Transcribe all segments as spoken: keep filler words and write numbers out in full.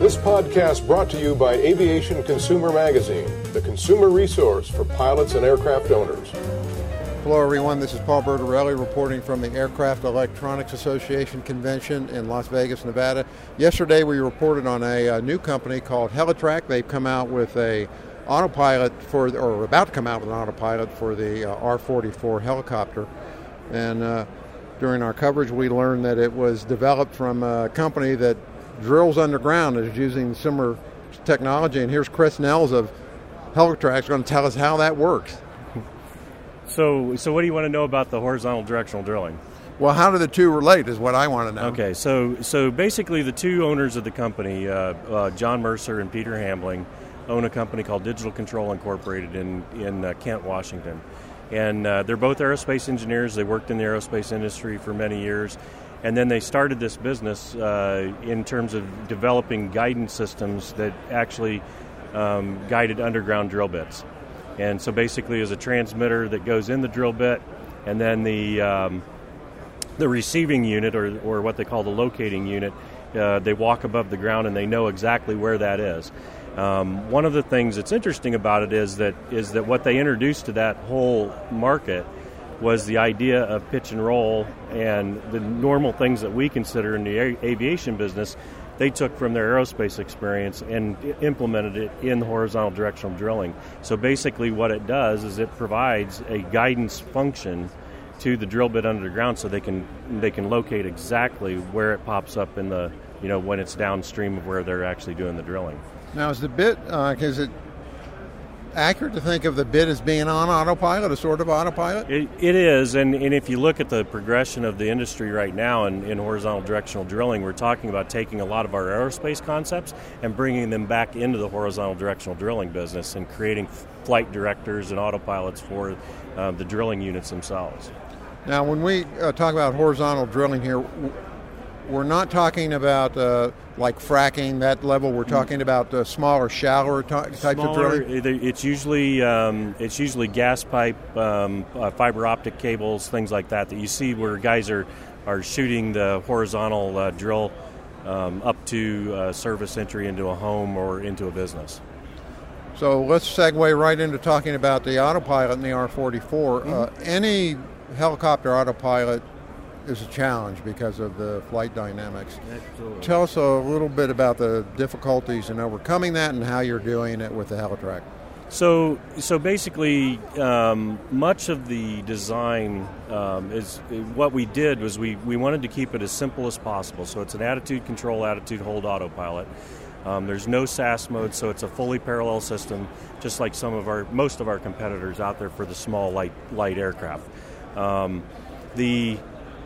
This podcast brought to you by Aviation Consumer Magazine, the consumer resource for pilots and aircraft owners. Hello everyone, this is Paul Bertorelli reporting from the Aircraft Electronics Association Convention in Las Vegas, Nevada. Yesterday we reported on a, a new company called Helitrack. They've come out with a autopilot for, or about to come out with an autopilot for the uh, R forty-four helicopter. And uh, during our coverage we learned that it was developed from a company that drills underground and is using similar technology. And here's Chris Nels of Helitrack going to tell us how that works. So, so what do you want to know about the horizontal directional drilling? Well, how do the two relate is what I want to know. Okay, so so basically the two owners of the company, uh, uh, John Mercer and Peter Hambling, own a company called Digital Control Incorporated in, in uh, Kent, Washington. And uh, they're both aerospace engineers. They worked in the aerospace industry for many years. And then they started this business uh, in terms of developing guidance systems that actually um, guided underground drill bits. And so basically is a transmitter that goes in the drill bit, and then the um, the receiving unit, or, or what they call the locating unit, uh, they walk above the ground and they know exactly where that is. Um, one of the things that's interesting about it is that is that what they introduced to that whole market was the idea of pitch and roll, and the normal things that we consider in the a- aviation business. They took from their aerospace experience and implemented it in horizontal directional drilling. So basically what it does is it provides a guidance function to the drill bit underground so they can they can locate exactly where it pops up in the, you know, when it's downstream of where they're actually doing the drilling. Now is the bit, uh, is it accurate to think of the bit as being on autopilot, a sort of autopilot? It, it is, and, and if you look at the progression of the industry right now in, in horizontal directional drilling, we're talking about taking a lot of our aerospace concepts and bringing them back into the horizontal directional drilling business and creating flight directors and autopilots for uh, the drilling units themselves. Now when we uh, talk about horizontal drilling here, we're not talking about uh, like fracking, that level. We're talking about uh, smaller, shallower t- types smaller, of drilling. It's usually um, it's usually gas pipe, um, uh, fiber optic cables, things like that that you see where guys are are shooting the horizontal uh, drill um, up to uh, service entry into a home or into a business. So let's segue right into talking about the autopilot in the R forty-four. Mm-hmm. Uh, any helicopter autopilot is a challenge because of the flight dynamics. Absolutely. Tell us a little bit about the difficulties in overcoming that and how you're doing it with the Helitrack. So, so basically, um, much of the design um, is what we did was we, we wanted to keep it as simple as possible. So it's an attitude control, attitude hold autopilot. Um, there's no S A S mode, so it's a fully parallel system, just like some of our most of our competitors out there for the small light light aircraft. Um, the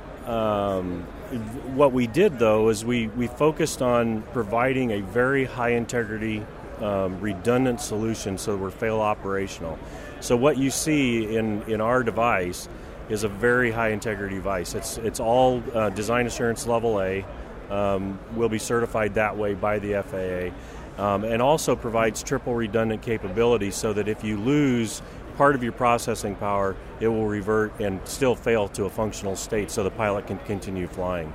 Um, what we did, though, is we, we focused on providing a very high-integrity, um, redundant solution so we're fail operational. So what you see in, in our device is a very high-integrity device. It's it's all uh, design assurance level A, um, will be certified that way by the F A A, um, and also provides triple redundant capability so that if you lose part of your processing power, it will revert and still fail to a functional state so the pilot can continue flying.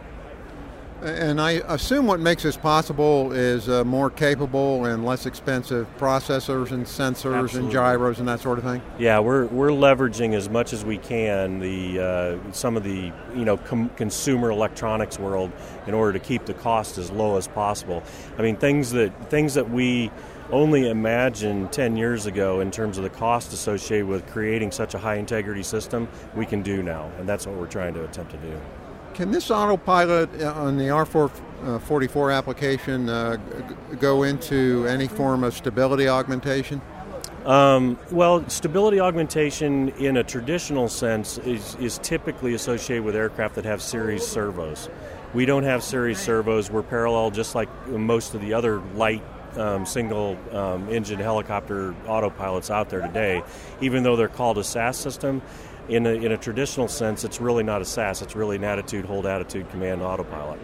And I assume what makes this possible is uh, more capable and less expensive processors and sensors Absolutely. and gyros and that sort of thing? Yeah, we're we're leveraging as much as we can the uh, some of the you know com- consumer electronics world in order to keep the cost as low as possible. I mean, things that things that we only imagined ten years ago in terms of the cost associated with creating such a high integrity system, we can do now, and that's what we're trying to attempt to do. Can this autopilot on the R forty-four application uh, g- go into any form of stability augmentation? Um, well, stability augmentation in a traditional sense is, is typically associated with aircraft that have series servos. We don't have series servos. We're parallel just like most of the other light Um, single um, engine helicopter autopilots out there today. Even though they're called a S A S system, in a, in a traditional sense, it's really not a S A S. It's really an attitude, hold, attitude, command autopilot.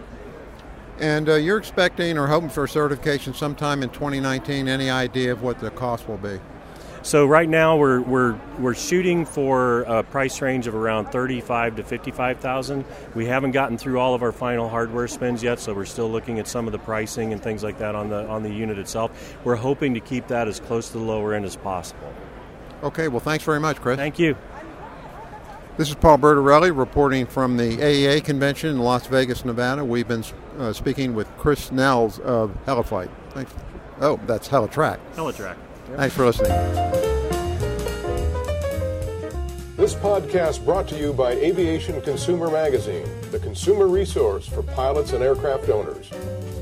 And uh, you're expecting or hoping for certification sometime in twenty nineteen. Any idea of what the cost will be? So right now we're we're we're shooting for a price range of around thirty-five to fifty-five thousand. We haven't gotten through all of our final hardware spends yet, so we're still looking at some of the pricing and things like that on the on the unit itself. We're hoping to keep that as close to the lower end as possible. Okay, well, thanks very much, Chris. Thank you. This is Paul Bertorelli reporting from the A E A convention in Las Vegas, Nevada. We've been uh, speaking with Chris Nels of Heliflight. Thanks. Oh, that's Helitrack. Helitrack. Yep. Thanks for listening. This podcast brought to you by Aviation Consumer Magazine, the consumer resource for pilots and aircraft owners.